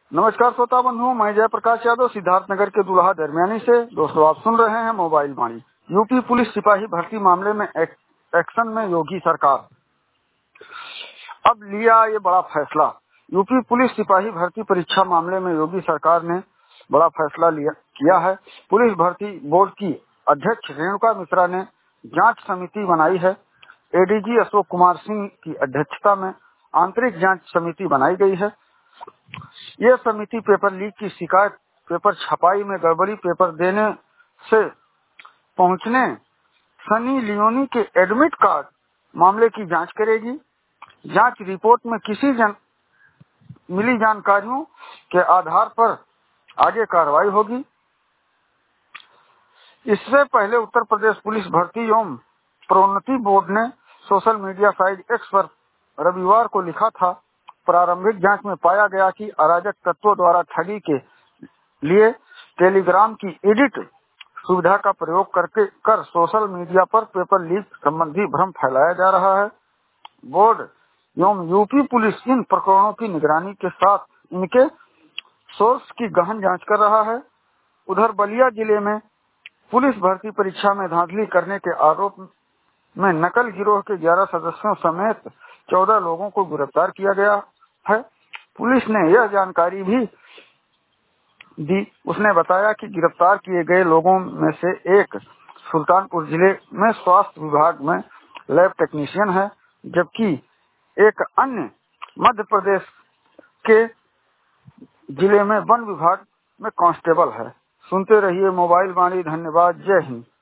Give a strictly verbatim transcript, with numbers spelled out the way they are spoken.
नमस्कार श्रोता बंधुओं, मैं जयप्रकाश यादव सिद्धार्थनगर के दुल्हा दरमियानी से। दोस्तों, आप सुन रहे हैं मोबाइल वाणी। यूपी पुलिस सिपाही भर्ती मामले में एक, एक्शन में योगी सरकार। अब लिया ये बड़ा फैसला। यूपी पुलिस सिपाही भर्ती परीक्षा मामले में योगी सरकार ने बड़ा फैसला लिया किया है। पुलिस भर्ती बोर्ड की अध्यक्ष रेणुका मिश्रा ने जांच समिति बनाई है। एडीजी अशोक कुमार सिंह की अध्यक्षता में आंतरिक जांच समिति बनाई गई है। यह समिति पेपर लीक की शिकायत, पेपर छपाई में गड़बड़ी, पेपर देने से पहुंचने सनी लियोनी के एडमिट कार्ड मामले की जांच करेगी। जांच रिपोर्ट में किसी जन मिली जानकारियों के आधार पर आगे कार्रवाई होगी। इससे पहले उत्तर प्रदेश पुलिस भर्ती एवं प्रोन्नति बोर्ड ने सोशल मीडिया साइट एक्स पर रविवार को लिखा था, प्रारंभिक जांच में पाया गया कि अराजक तत्वों द्वारा ठगी के लिए टेलीग्राम की एडिट सुविधा का प्रयोग करके कर सोशल मीडिया पर पेपर लीक संबंधी भ्रम फैलाया जा रहा है। बोर्ड एवं यूपी पुलिस इन प्रकरणों की निगरानी के साथ इनके सोर्स की गहन जांच कर रहा है। उधर बलिया जिले में पुलिस भर्ती परीक्षा में धांधली करने के आरोप में नकल गिरोह के ग्यारह सदस्यों समेत चौदह लोगों को गिरफ्तार किया गया है। पुलिस ने यह जानकारी भी दी। उसने बताया कि गिरफ्तार किए गए लोगों में से एक सुल्तानपुर जिले में स्वास्थ्य विभाग में लैब टेक्नीशियन है, जबकि एक अन्य मध्य प्रदेश के जिले में वन विभाग में कांस्टेबल है। सुनते रहिए मोबाइल वाणी। धन्यवाद। जय हिंद।